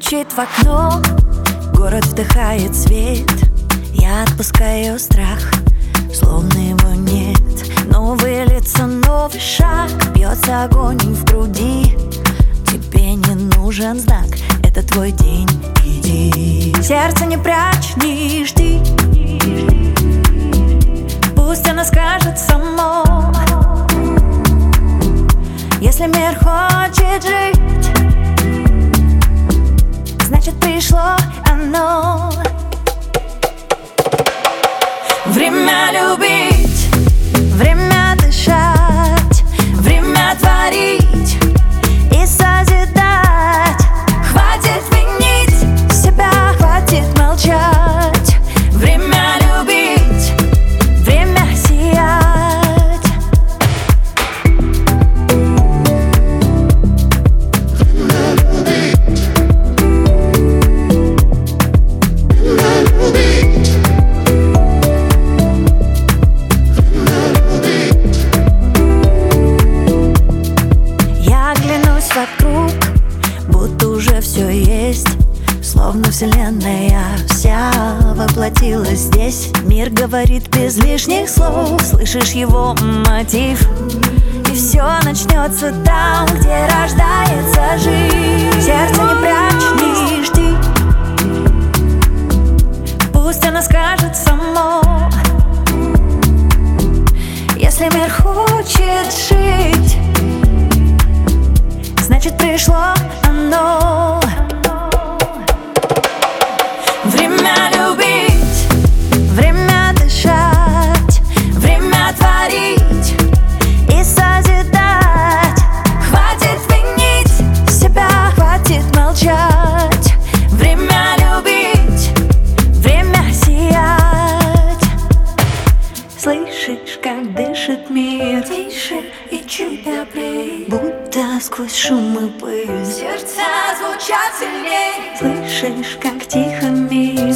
Стучит в окно, город вдыхает свет. Я отпускаю страх, словно его нет. Новые лица, новый шаг, бьется огонь в груди. Тебе не нужен знак, это твой день, иди. Сердце не прячь, не жди, пусть оно скажет само. Если мир хочет жить, значит пришло оно. Время любить, время дышать, время творить и созидать. Хватит винить себя, хватит молчать. Время любить, время сиять. Я оглянусь вокруг, будто уже все есть. Словно вселенная вся воплотилась здесь. Мир говорит без лишних слов, слышишь его мотив. И все начнется там, где рождается жизнь. Сердце не прячь, не жди, пусть оно скажет само. Если мир хочет жить, значит пришло оно. Время любить, время дышать, время творить и созидать. Хватит винить себя, хватит молчать. Время любить, время сиять. Слышишь, как дышит мир, тише и чуть добрей, будто сквозь шум и пыль сердца звучат сильней. Слышишь, как тихо мир